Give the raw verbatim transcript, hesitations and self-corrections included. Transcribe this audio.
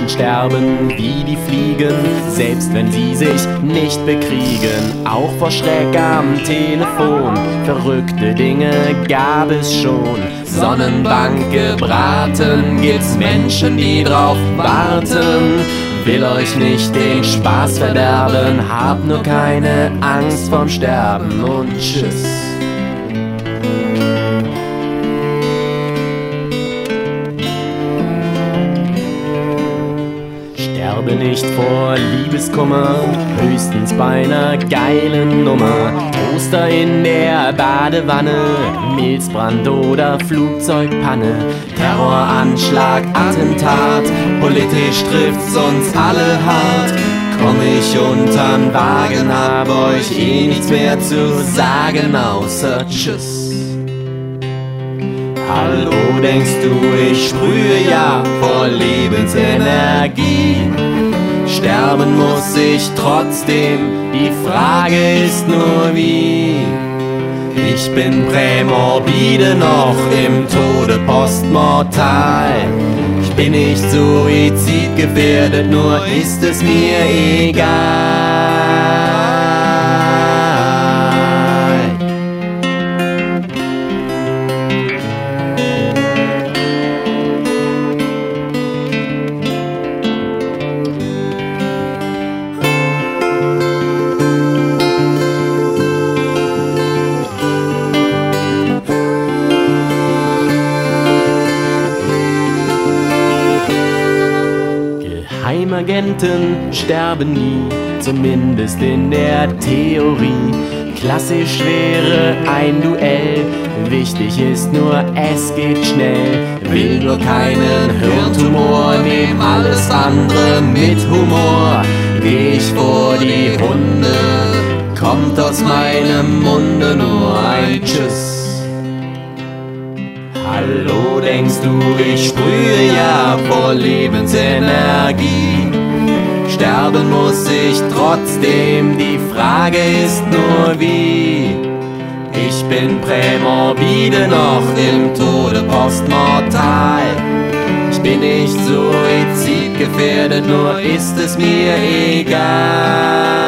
Menschen sterben wie die Fliegen, selbst wenn sie sich nicht bekriegen. Auch vor Schreck am Telefon, verrückte Dinge gab es schon. Sonnenbank gebraten, gibt's Menschen, die drauf warten. Will euch nicht den Spaß verderben, habt nur keine Angst vorm Sterben und tschüss. Sterbe nicht vor Liebeskummer, höchstens bei einer geilen Nummer. Toaster in der Badewanne, Milzbrand oder Flugzeugpanne. Terroranschlag, Attentat, politisch trifft's uns alle hart. Komm ich untern Wagen, hab euch eh nichts mehr zu sagen, außer tschüss. Hallo, denkst du, ich sprühe ja vor Lebensenergie? Sterben muss ich trotzdem, die Frage ist nur wie. Ich bin prämorbide noch im Tode postmortal. Ich bin nicht suizidgefährdet, nur ist es mir egal. Geheimagenten sterben nie, zumindest in der Theorie. Klassisch wäre ein Duell, wichtig ist nur, es geht schnell. Will nur keinen Hirntumor, nehm alles andere mit Humor. Geh ich vor die Hunde, kommt aus meinem Munde nur ein Tschüss. Hallo, denkst du, ich sprühe ja vor Lebensenergie? Sterben muss ich trotzdem, die Frage ist nur wie. Ich bin prämorbide noch im Tode postmortal. Ich bin nicht suizidgefährdet, nur ist es mir egal.